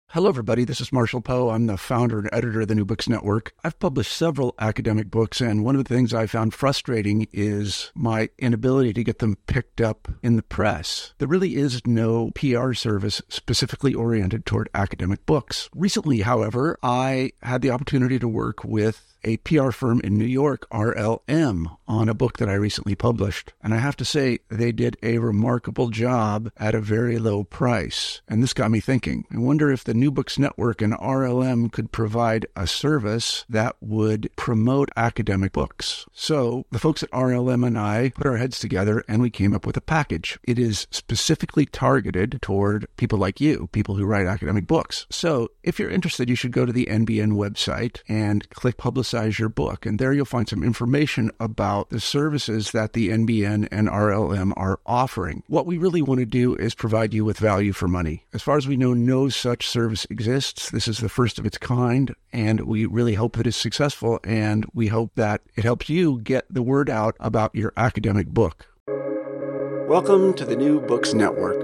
Hello, everybody. This is Marshall Poe. I'm the founder and editor of the New Books Network. I've published several academic books, and one of the things I found frustrating is my inability to get them picked up in the press. There really is no PR service specifically oriented toward academic books. Recently, however, I had the opportunity to work with a PR firm in New York, RLM, on a book that I recently published. And I have to say, they did a remarkable job at a very low price. And this got me thinking. I wonder if the New Books Network and RLM could provide a service that would promote academic books. So the folks at RLM and I put our heads together and we came up with a package. It is specifically targeted toward people like you, people who write academic books. So if you're interested, you should go to the NBN website and click Publicize Your Book. And there you'll find some information about the services that the NBN and RLM are offering. What we really want to do is provide you with value for money. As far as we know, no such service exists. This is the first of its kind, and we really hope that it's successful, and we hope that it helps you get the word out about your academic book. Welcome to the New Books Network.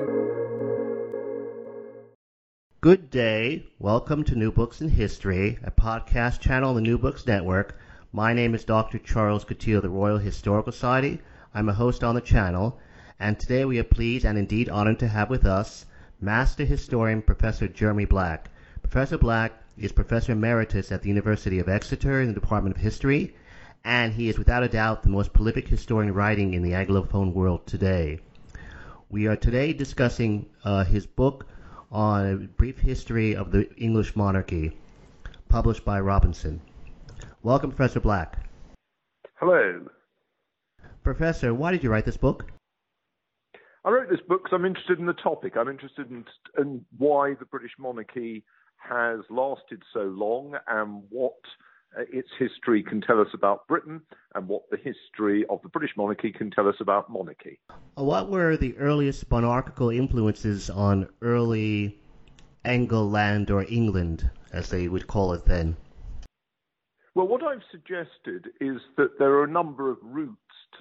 Good day. Welcome to New Books in History, a podcast channel on the New Books Network. My name is Dr. Charles Coutinho of the Royal Historical Society. I'm a host on the channel, and today we are pleased and indeed honored to have with us Master Historian Professor Jeremy Black. Professor Black is Professor Emeritus at the University of Exeter in the Department of History, and he is without a doubt the most prolific historian writing in the Anglophone world today. We are today discussing his book on a brief history of the English monarchy, published by Robinson. Welcome, Professor Black. Hello. Professor, why did you write this book? I wrote this book because I'm interested in the topic. I'm interested in why the British monarchy has lasted so long and what its history can tell us about Britain and what the history of the British monarchy can tell us about monarchy. What were the earliest monarchical influences on early Angleland or England, as they would call it then? Well, what I've suggested is that there are a number of routes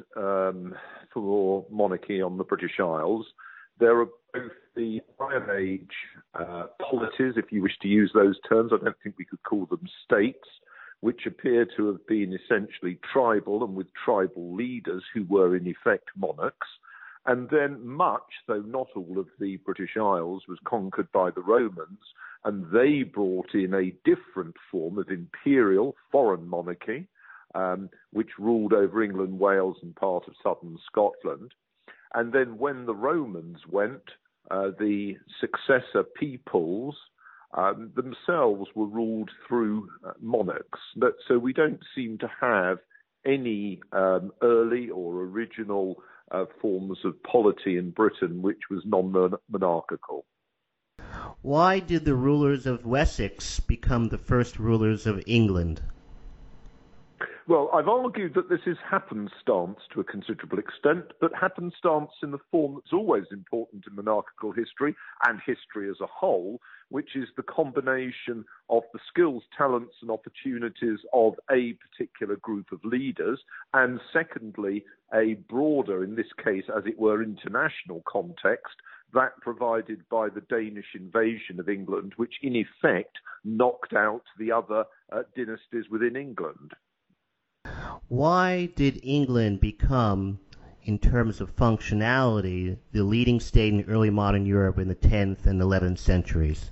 for monarchy on the British Isles. There are both the Iron Age polities, if you wish to use those terms. I don't think we could call them states, which appear to have been essentially tribal and with tribal leaders who were in effect monarchs. And then much, though not all of the British Isles, was conquered by the Romans, and they brought in a different form of imperial foreign monarchy, which ruled over England, Wales, and part of southern Scotland. And then when the Romans went, the successor peoples themselves were ruled through monarchs. So we don't seem to have any early or original forms of polity in Britain which was non-monarchical. Why did the rulers of Wessex become the first rulers of England? Well, I've argued that this is happenstance to a considerable extent, but happenstance in the form that's always important in monarchical history and history as a whole, which is the combination of the skills, talents and opportunities of a particular group of leaders, and secondly, a broader, in this case, as it were, international context, that provided by the Danish invasion of England, which in effect knocked out the other dynasties within England. Why did England become, in terms of functionality, the leading state in early modern Europe in the 10th and 11th centuries?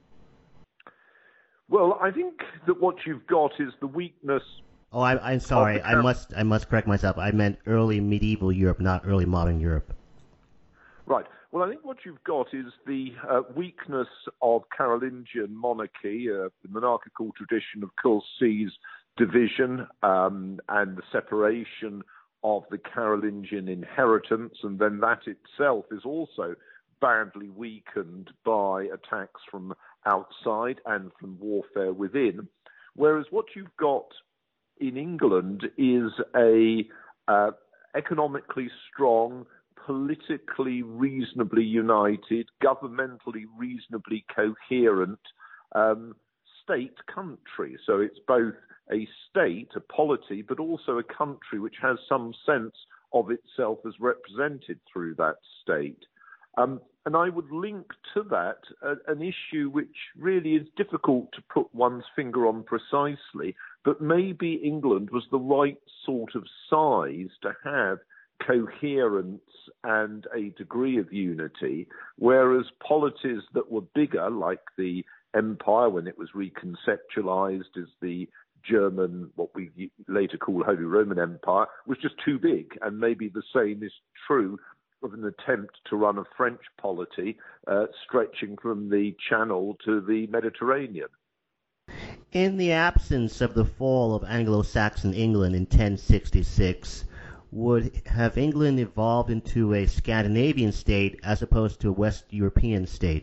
Well, I think that what you've got is the weakness. Oh, I'm sorry. I must correct myself. I meant early medieval Europe, not early modern Europe. Right. Well, I think what you've got is the weakness of Carolingian monarchy, the monarchical tradition of Courcey's division and the separation of the Carolingian inheritance, and then that itself is also badly weakened by attacks from outside and from warfare within. Whereas what you've got in England is a economically strong, politically reasonably united, governmentally reasonably coherent state country. So it's both a state, a polity, but also a country which has some sense of itself as represented through that state. And I would link to that an issue which really is difficult to put one's finger on precisely, but maybe England was the right sort of size to have coherence and a degree of unity, whereas polities that were bigger, like the Empire when it was reconceptualized as the German, what we later call Holy Roman Empire, was just too big. And maybe the same is true of an attempt to run a French polity stretching from the Channel to the Mediterranean. In the absence of the fall of Anglo-Saxon England in 1066, would have England evolved into a Scandinavian state as opposed to a West European state?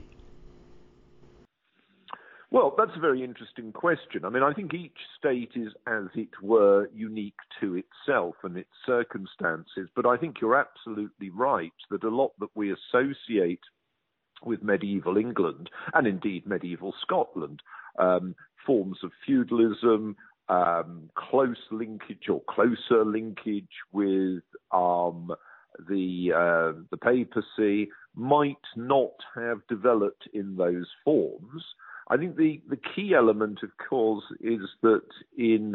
Well, that's a very interesting question. I mean, I think each state is, as it were, unique to itself and its circumstances. But I think you're absolutely right that a lot that we associate with medieval England, and indeed medieval Scotland, forms of feudalism, close linkage or closer linkage with the papacy, might not have developed in those forms. I think the key element, of course, is that in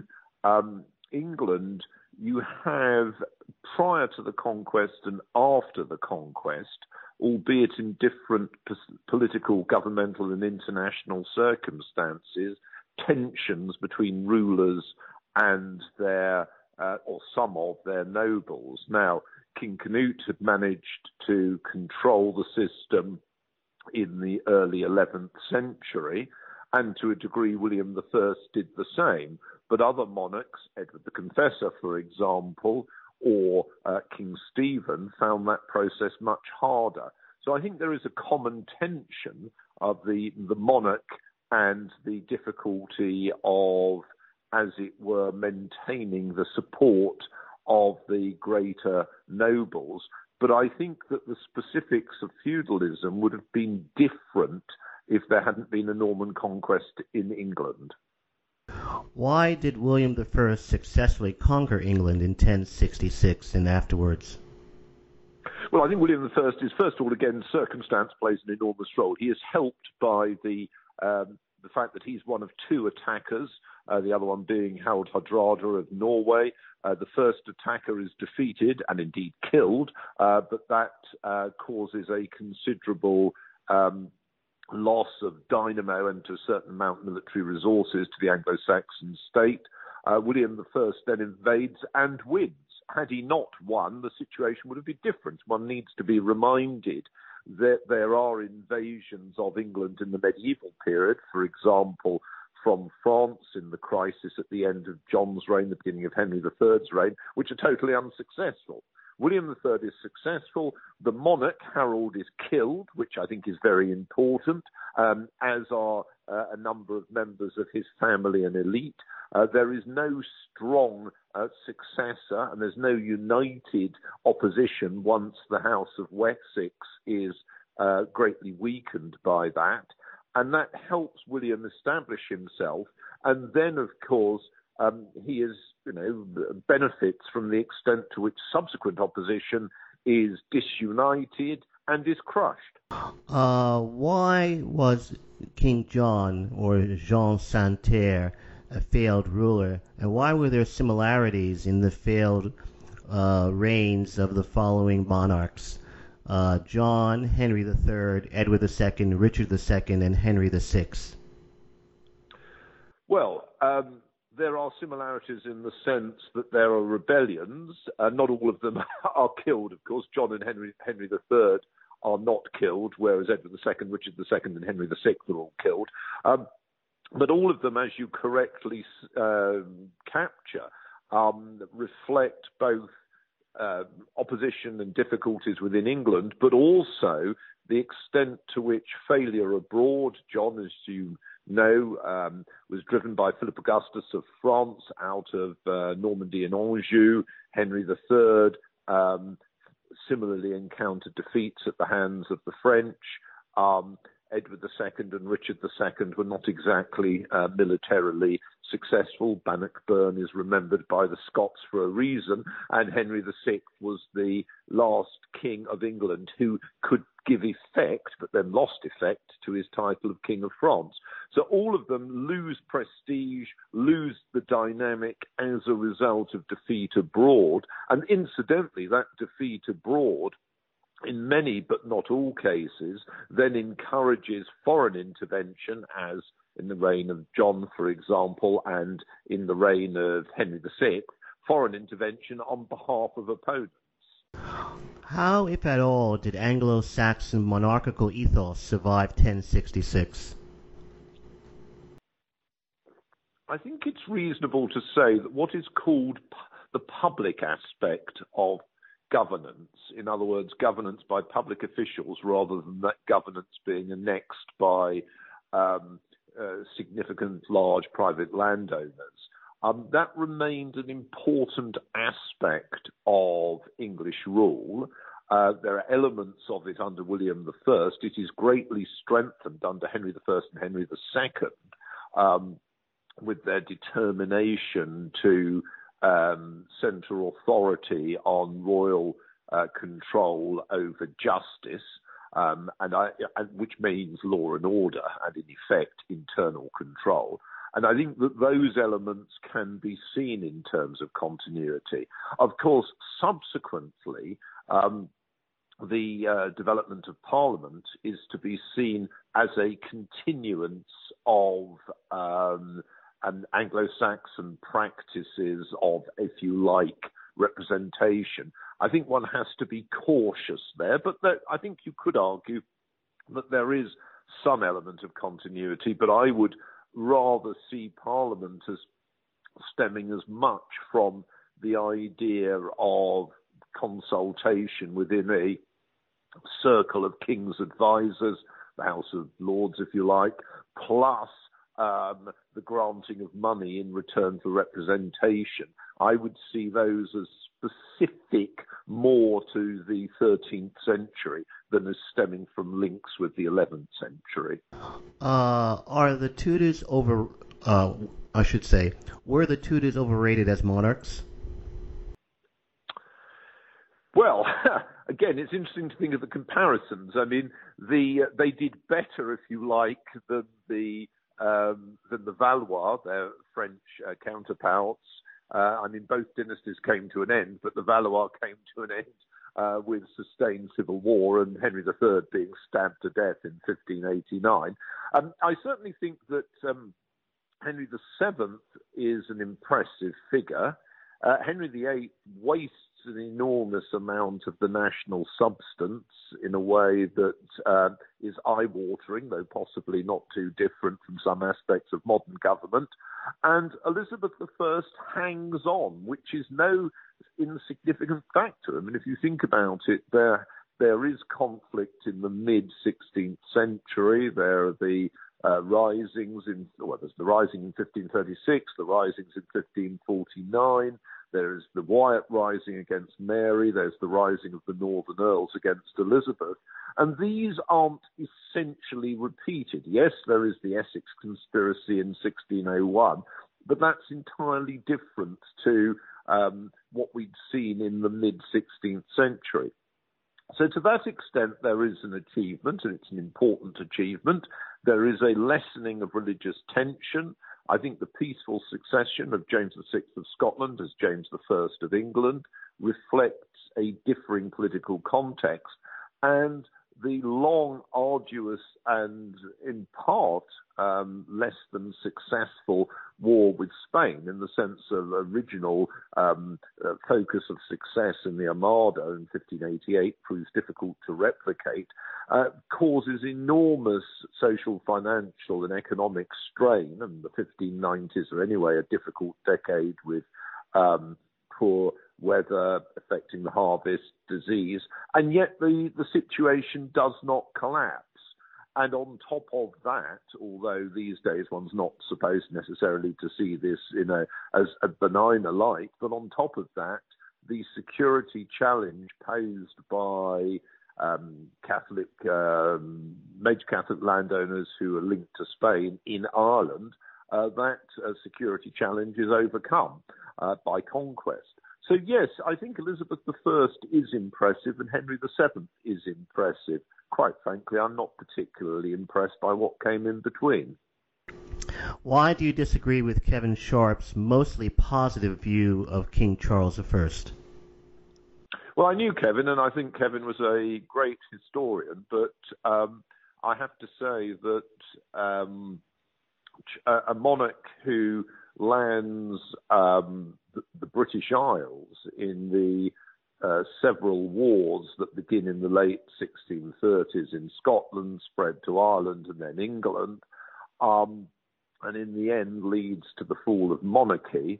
England you have, prior to the conquest and after the conquest, albeit in different political, governmental and international circumstances, tensions between rulers and their, or some of their nobles. Now, King Canute had managed to control the system in the early 11th century, and to a degree William I did the same. But other monarchs, Edward the Confessor, for example, or King Stephen, found that process much harder. So I think there is a common tension of the monarch and the difficulty of, as it were, maintaining the support of the greater nobles. But I think that the specifics of feudalism would have been different if there hadn't been a Norman conquest in England. Why did William I successfully conquer England in 1066 and afterwards? Well, I think William I is, first of all, again, circumstance plays an enormous role. He is helped by the fact that he's one of two attackers, the other one being Harald Hardrada of Norway. The first attacker is defeated and indeed killed, but that causes a considerable loss of dynamo and to a certain amount military resources to the Anglo-Saxon state. William I then invades and wins. Had he not won, the situation would have been different. One needs to be reminded that there are invasions of England in the medieval period, for example, from France in the crisis at the end of John's reign, the beginning of Henry III's reign, which are totally unsuccessful. William III is successful. The monarch, Harold, is killed, which I think is very important, as are a number of members of his family and elite. There is no strong successor, and there's no united opposition once the House of Wessex is greatly weakened by that. And that helps William establish himself. And then, of course, he benefits from the extent to which subsequent opposition is disunited and is crushed. Why was King John, or Jean Santerre, a failed ruler, and why were there similarities in the failed reigns of the following monarchs? John, Henry III, Edward II, Richard II, and Henry VI. Well, there are similarities in the sense that there are rebellions. Not all of them are killed, of course. John and Henry III are not killed, whereas Edward II, Richard II, and Henry VI are all killed. But all of them, as you correctly capture, reflect both opposition and difficulties within England, but also the extent to which failure abroad. John, as you know, was driven by Philip Augustus of France out of Normandy and Anjou. Henry III similarly encountered defeats at the hands of the French. Edward II and Richard II were not exactly militarily successful. Bannockburn is remembered by the Scots for a reason, and Henry VI was the last king of England who could give effect, but then lost effect, to his title of King of France. So all of them lose prestige, lose the dynamic as a result of defeat abroad. And incidentally, that defeat abroad, in many but not all cases, then encourages foreign intervention, as in the reign of John, for example, and in the reign of Henry VI, foreign intervention on behalf of opponents. How, if at all, did Anglo-Saxon monarchical ethos survive 1066? I think it's reasonable to say that what is called the public aspect of governance, in other words, governance by public officials rather than that governance being annexed by significant large private landowners, that remained an important aspect of English rule. There are elements of it under William I. It is greatly strengthened under Henry I and Henry II, with their determination to center authority on royal control over justice, which means law and order, and in effect internal control. And I think that those elements can be seen in terms of continuity. Of course, subsequently, the development of Parliament is to be seen as a continuance of Anglo-Saxon practices of, if you like, representation. I think one has to be cautious there, but I think you could argue that there is some element of continuity, but I would rather see Parliament as stemming as much from the idea of consultation within a circle of king's advisors, the House of Lords, if you like, plus the granting of money in return for representation. I would see those as specific more to the 13th century than as stemming from links with the 11th century. Are the Tudors were the Tudors overrated as monarchs? Well, again, it's interesting to think of the comparisons. I mean, they did better, if you like, than the Valois, their French counterparts. I mean, both dynasties came to an end, but the Valois came to an end with sustained civil war and Henry III being stabbed to death in 1589. I certainly think that Henry VII is an impressive figure. Henry VIII wastes an enormous amount of the national substance in a way that is eye-watering, though possibly not too different from some aspects of modern government. And Elizabeth I hangs on, which is no insignificant factor. I mean, if you think about it, there is conflict in the mid-16th century. There are the risings there's the rising in 1536, the risings in 1549. There's the Wyatt rising against Mary. There's the rising of the Northern Earls against Elizabeth. And these aren't essentially repeated. Yes, there is the Essex conspiracy in 1601, but that's entirely different to what we'd seen in the mid-16th century. So to that extent, there is an achievement, and it's an important achievement. There is a lessening of religious tension. I think the peaceful succession of James VI of Scotland as James I of England reflects a differing political context, and the long, arduous, and in part less than successful war with Spain, in the sense of original focus of success in the Armada in 1588 proves difficult to replicate, causes enormous social, financial, and economic strain. And the 1590s are anyway a difficult decade with poor weather affecting the harvest, disease, and yet the situation does not collapse. And on top of that, although these days one's not supposed necessarily to see this as a benign light, but on top of that, the security challenge posed by major Catholic landowners who are linked to Spain in Ireland that security challenge is overcome by conquest. So yes, I think Elizabeth I is impressive and Henry VII is impressive. Quite frankly, I'm not particularly impressed by what came in between. Why do you disagree with Kevin Sharp's mostly positive view of King Charles I? Well, I knew Kevin, and I think Kevin was a great historian, but I have to say that a monarch who lands the British Isles in the several wars that begin in the late 1630s in Scotland, spread to Ireland and then England, and in the end leads to the fall of monarchy,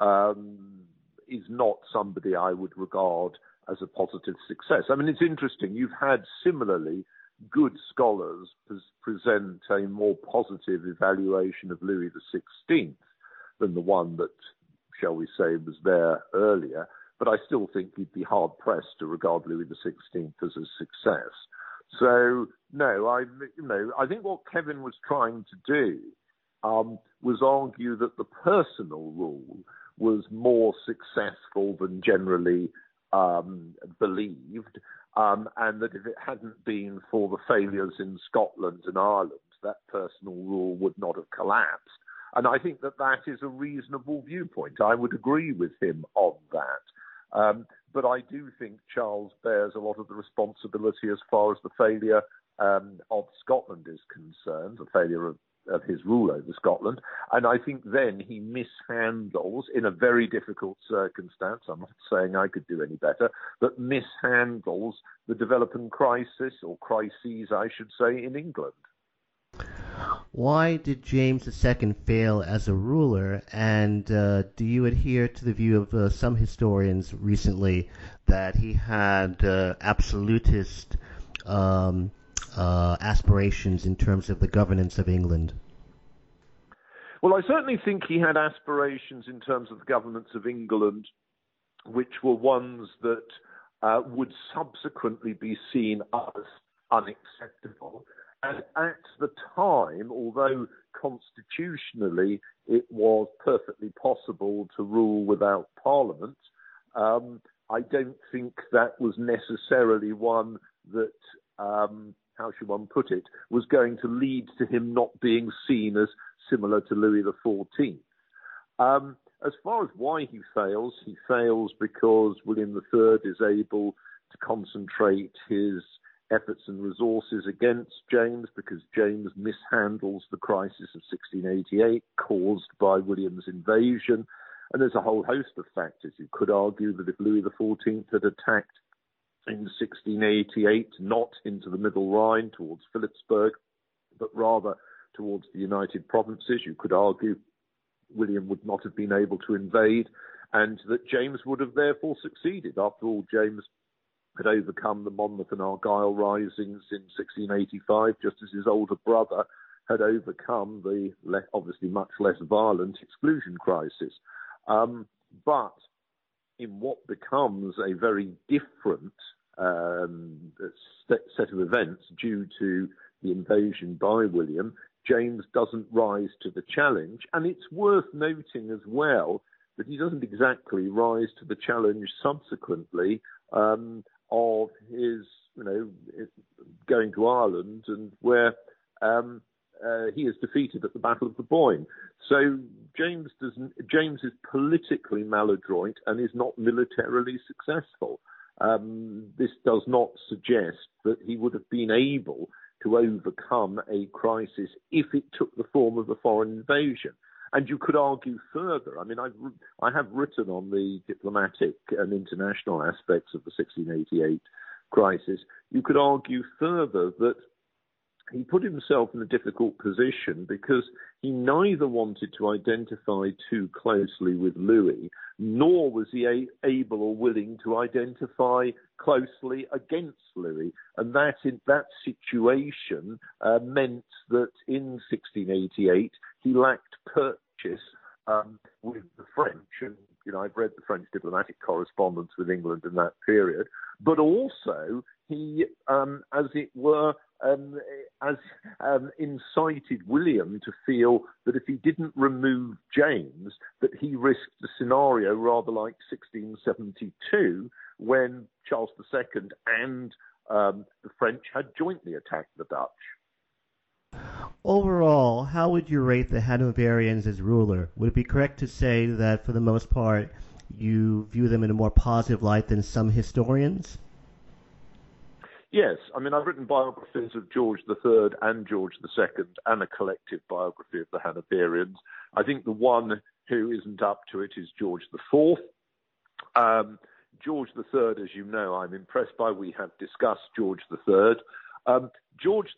is not somebody I would regard as a positive success. I mean, it's interesting. You've had similarly good scholars present a more positive evaluation of Louis XVI than the one that, shall we say, was there earlier. But I still think you'd be hard-pressed to regard Louis XVI as a success. So, no, I think what Kevin was trying to do was argue that the personal rule was more successful than generally believed, and that if it hadn't been for the failures in Scotland and Ireland, that personal rule would not have collapsed. And I think that that is a reasonable viewpoint. I would agree with him on that. But I do think Charles bears a lot of the responsibility as far as the failure of Scotland is concerned, the failure of his rule over Scotland. And I think then he mishandles, in a very difficult circumstance, I'm not saying I could do any better, but mishandles the developing crisis, or crises, I should say, in England. Why did James II fail as a ruler, and do you adhere to the view of some historians recently that he had absolutist aspirations in terms of the governance of England? Well, I certainly think he had aspirations in terms of the governance of England, which were ones that would subsequently be seen as unacceptable. And at the time, although constitutionally it was perfectly possible to rule without Parliament, I don't think that was necessarily one that, how should one put it, was going to lead to him not being seen as similar to Louis XIV. As far as why he fails because William III is able to concentrate his efforts and resources against James, because James mishandles the crisis of 1688 caused by William's invasion. And there's a whole host of factors. You could argue that if Louis XIV had attacked in 1688, not into the Middle Rhine towards Philipsburg, but rather towards the United Provinces, you could argue William would not have been able to invade, and that James would have therefore succeeded. After all, James had overcome the Monmouth and Argyle risings in 1685, just as his older brother had overcome the obviously much less violent exclusion crisis. But in what becomes a very different set of events due to the invasion by William, James doesn't rise to the challenge. And it's worth noting as well that he doesn't exactly rise to the challenge subsequently of his, going to Ireland, and where he is defeated at the Battle of the Boyne. So James is politically maladroit and is not militarily successful. This does not suggest that he would have been able to overcome a crisis if it took the form of a foreign invasion. And you could argue further. I mean, I have written on the diplomatic and international aspects of the 1688 crisis. You could argue further that he put himself in a difficult position because he neither wanted to identify too closely with Louis, nor was he able or willing to identify closely against Louis. And that situation meant that in 1688 he lacked purchase with the French. And I've read the French diplomatic correspondence with England in that period, but also he, as it were, incited William to feel that if he didn't remove James, that he risked a scenario rather like 1672, when Charles II and the French had jointly attacked the Dutch. Overall, how would you rate the Hanoverians as ruler? Would it be correct to say that, for the most part, you view them in a more positive light than some historians? Yes, I mean, I've written biographies of George III and George II and a collective biography of the Hanoverians. I think the one who isn't up to it is George IV. George III, as you know, I'm impressed by. We have discussed George III. George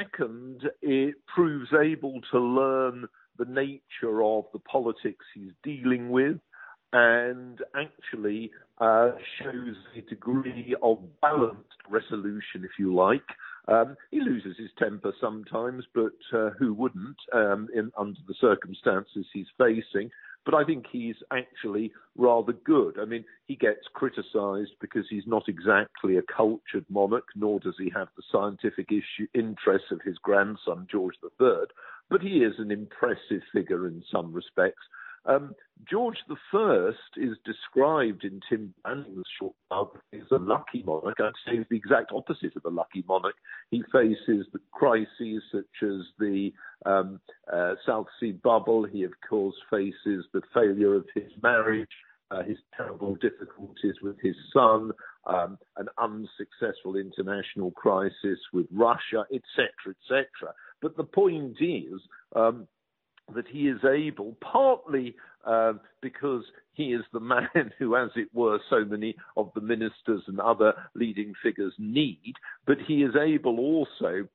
II proves able to learn the nature of the politics he's dealing with, and actually shows a degree of balanced resolution, if you like. He loses his temper sometimes, but who wouldn't under the circumstances he's facing? But I think he's actually rather good. I mean, he gets criticised because he's not exactly a cultured monarch, nor does he have the scientific interests of his grandson, George III, but he is an impressive figure in some respects. George I is described in Tim Banning's short biography as a lucky monarch. I'd say he's the exact opposite of a lucky monarch. He faces the crises such as the South Sea bubble. He, of course, faces the failure of his marriage, his terrible difficulties with his son, an unsuccessful international crisis with Russia, etc., etc. But the point is that he is able, partly because he is the man who, as it were, so many of the ministers and other leading figures need, but he is able also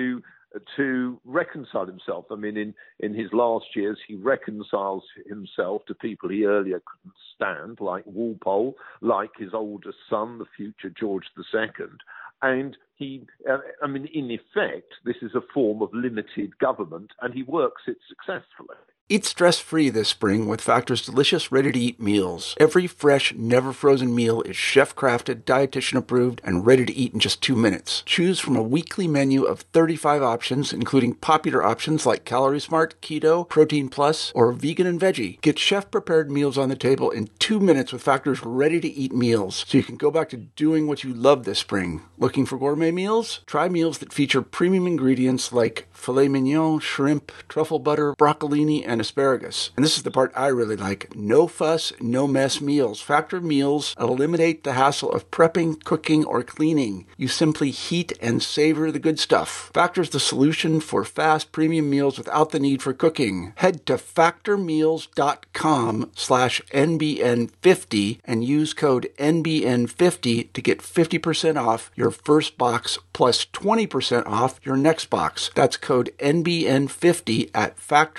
to reconcile himself. I mean, in his last years, he reconciles himself to people he earlier couldn't stand, like Walpole, like his oldest son, the future George II. And he, in effect, this is a form of limited government, and he works it successfully. Eat stress-free this spring with Factor's delicious, ready-to-eat meals. Every fresh, never-frozen meal is chef-crafted, dietitian-approved, and ready to eat in just 2 minutes. Choose from a weekly menu of 35 options, including popular options like Calorie Smart, Keto, Protein Plus, or Vegan and Veggie. Get chef-prepared meals on the table in 2 minutes with Factor's ready-to-eat meals, so you can go back to doing what you love this spring. Looking for gourmet meals? Try meals that feature premium ingredients like filet mignon, shrimp, truffle butter, broccolini, and asparagus. And this is the part I really like. No fuss, no mess meals. Factor meals eliminate the hassle of prepping, cooking, or cleaning. You simply heat and savor the good stuff. Factor's the solution for fast premium meals without the need for cooking. Head to factormeals.com/NBN50 and use code NBN50 to get 50% off your first box plus 20% off your next box. That's code NBN50 at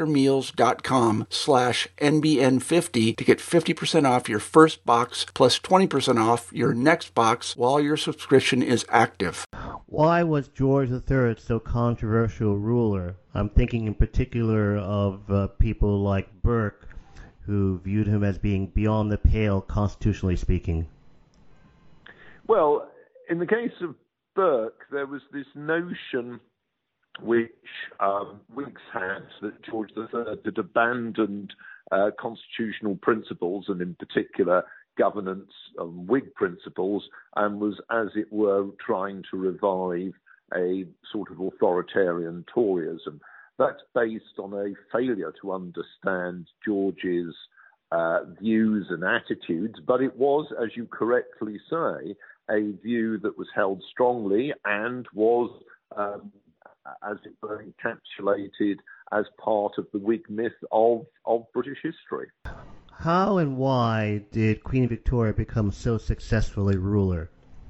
factormeals.com/NBN50 to get 50% off your first box plus 20% off your next box while your subscription is active. Why was George III so controversial ruler? I'm thinking in particular of people like Burke, who viewed him as being beyond the pale, constitutionally speaking. Well, in the case of Burke, there was this notion which Whigs had, that George III had abandoned constitutional principles, and in particular governance Whig principles, and was, as it were, trying to revive a sort of authoritarian Toryism. That's based on a failure to understand George's views and attitudes, but it was, as you correctly say, a view that was held strongly and was as it were, encapsulated as part of the Whig myth of British history. How and why did Queen Victoria become so successful a ruler?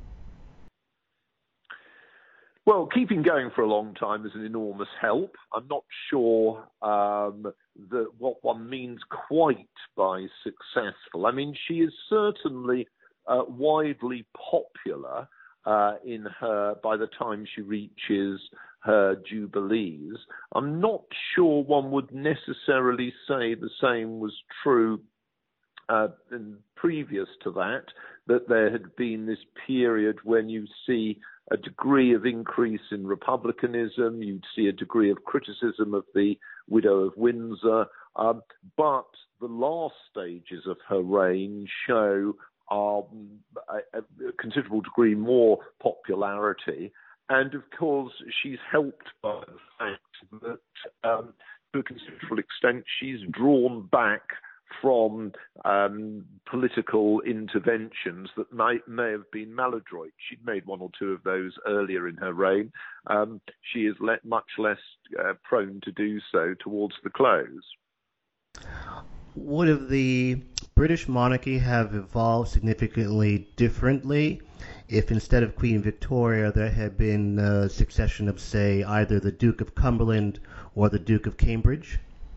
Well, keeping going for a long time is an enormous help. I'm not sure that what one means quite by successful. I mean, she is certainly widely popular in her by the time she reaches her jubilees. I'm not sure one would necessarily say the same was true and previous to that, that there had been this period when you see a degree of increase in republicanism, you'd see a degree of criticism of the widow of Windsor, but the last stages of her reign show a considerable degree more popularity. And of course, she's helped by the fact that to a considerable extent, she's drawn back from political interventions that may have been maladroit. She'd made one or two of those earlier in her reign. She is much less prone to do so towards the close. Would the British monarchy have evolved significantly differently if instead of Queen Victoria there had been a succession of, say, either the Duke of Cumberland or the Duke of Cambridge?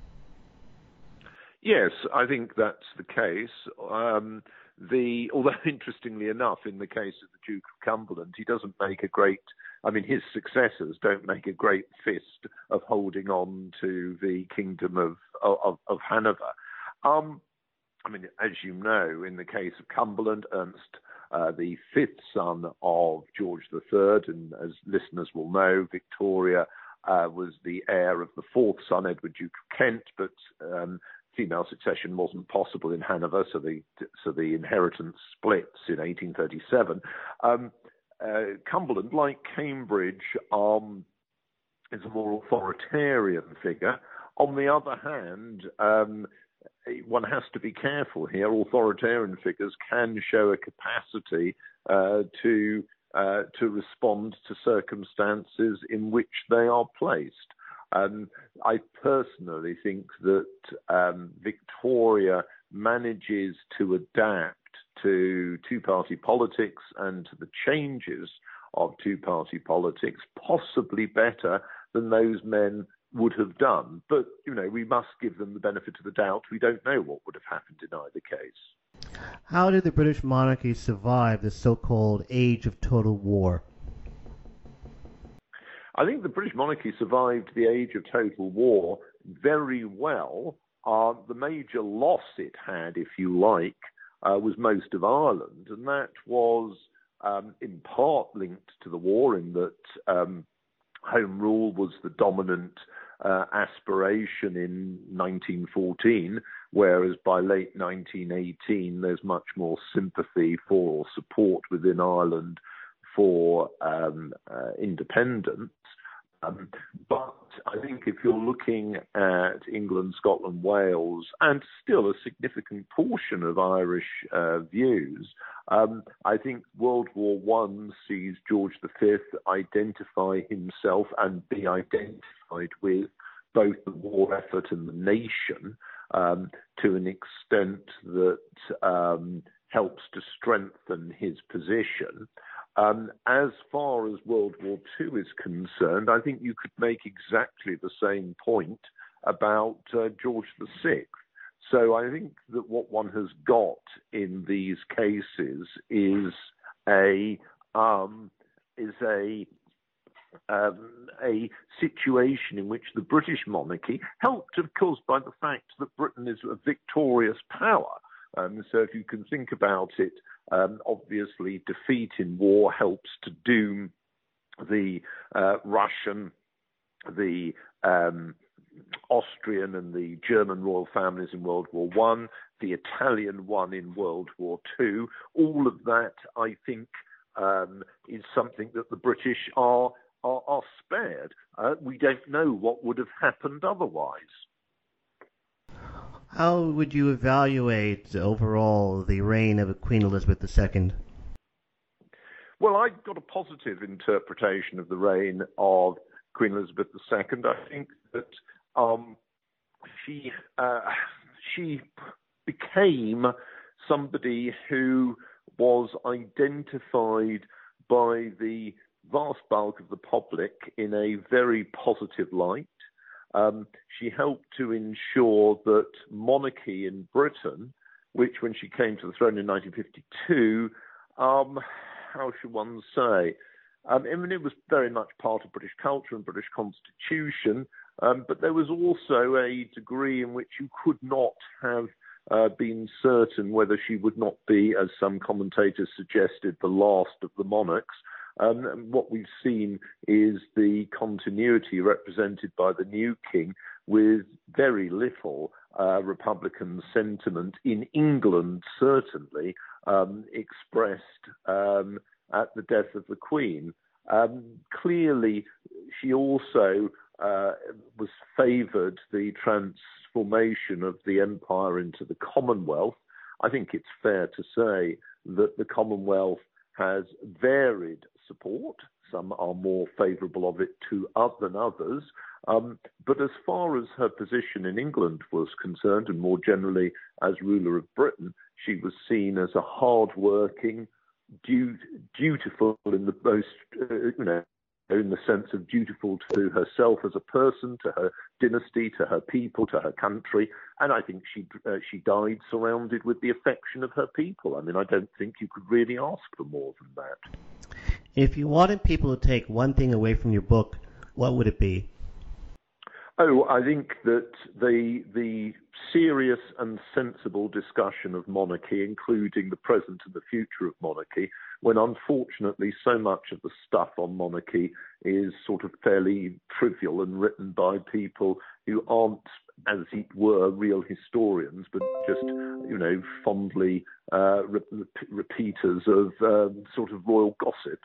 Yes, I think that's the case. Although interestingly enough, in the case of the Duke of Cumberland, he doesn't make his successors don't make a great fist of holding on to the kingdom of Hanover. As you know, in the case of Cumberland, Ernst, the fifth son of George III, and as listeners will know, Victoria was the heir of the fourth son, Edward, Duke of Kent, but female succession wasn't possible in Hanover, so the inheritance splits in 1837. Cumberland, like Cambridge, is a more authoritarian figure. On the other hand, one has to be careful here. Authoritarian figures can show a capacity to respond to circumstances in which they are placed. I personally think that Victoria manages to adapt to two-party politics and to the changes of two-party politics possibly better than those men would have done. But, we must give them the benefit of the doubt. We don't know what would have happened in either case. How did the British monarchy survive the so-called Age of Total War? I think the British monarchy survived the Age of Total War very well. The major loss it had, if you like, was most of Ireland, and that was in part linked to the war in that Home Rule was the dominant aspiration in 1914, whereas by late 1918 there's much more sympathy for or support within Ireland for independence. But I think if you're looking at England, Scotland, Wales, and still a significant portion of Irish views, I think World War I sees George V identify himself and be identified with both the war effort and the nation to an extent that helps to strengthen his position. As far as World War II is concerned, I think you could make exactly the same point about George VI. So I think that what one has got in these cases is a situation in which the British monarchy, helped of course by the fact that Britain is a victorious power. So if you can think about it, obviously defeat in war helps to doom the Russian, the Austrian and the German royal families in World War I, the Italian one in World War II. All of that, I think, is something that the British are spared. We don't know what would have happened otherwise. How would you evaluate overall the reign of Queen Elizabeth II? Well, I've got a positive interpretation of the reign of Queen Elizabeth II. I think that she became somebody who was identified by the vast bulk of the public in a very positive light. She helped to ensure that monarchy in Britain, which when she came to the throne in 1952, how should one say? It was very much part of British culture and British constitution, but there was also a degree in which you could not have been certain whether she would not be, as some commentators suggested, the last of the monarchs. What we've seen is the continuity represented by the new king with very little Republican sentiment in England, certainly, expressed at the death of the Queen. Clearly, she also was favoured the transformation of the empire into the Commonwealth. I think it's fair to say that the Commonwealth has varied support. Some are more favourable of it than others. But as far as her position in England was concerned, and more generally as ruler of Britain, she was seen as a hard-working, dutiful in the most, in the sense of dutiful to herself as a person, to her dynasty, to her people, to her country. And I think she died surrounded with the affection of her people. I mean, I don't think you could really ask for more than that. If you wanted people to take one thing away from your book, what would it be? Oh, I think that the serious and sensible discussion of monarchy, including the present and the future of monarchy, when unfortunately so much of the stuff on monarchy is sort of fairly trivial and written by people who aren't, as it were, real historians, but just, fondly repeaters of sort of royal gossip.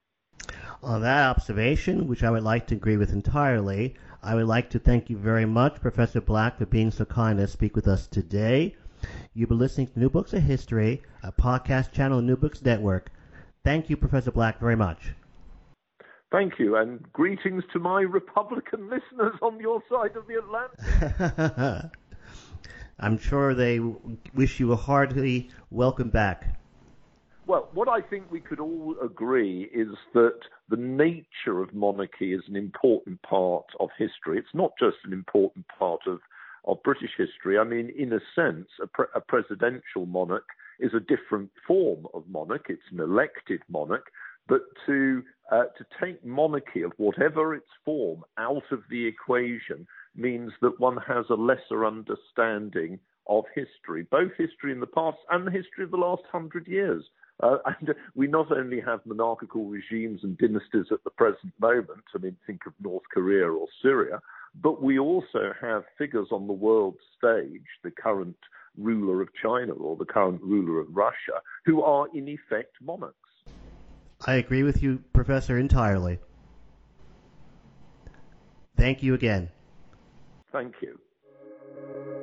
On that observation, which I would like to agree with entirely, I would like to thank you very much, Professor Black, for being so kind to speak with us today. You've been listening to New Books in History, a podcast channel on New Books Network. Thank you, Professor Black, very much. Thank you, and greetings to my Republican listeners on your side of the Atlantic. I'm sure they wish you a hearty welcome back. Well, what I think we could all agree is that the nature of monarchy is an important part of history. It's not just an important part of British history. I mean, in a sense, a presidential monarch is a different form of monarch. It's an elected monarch. But to take monarchy of whatever its form out of the equation means that one has a lesser understanding of history, both history in the past and the history of the last 100 years. And we not only have monarchical regimes and dynasties at the present moment, I mean, think of North Korea or Syria, but we also have figures on the world stage, the current ruler of China or the current ruler of Russia, who are in effect monarchs. I agree with you, Professor, entirely. Thank you again. Thank you.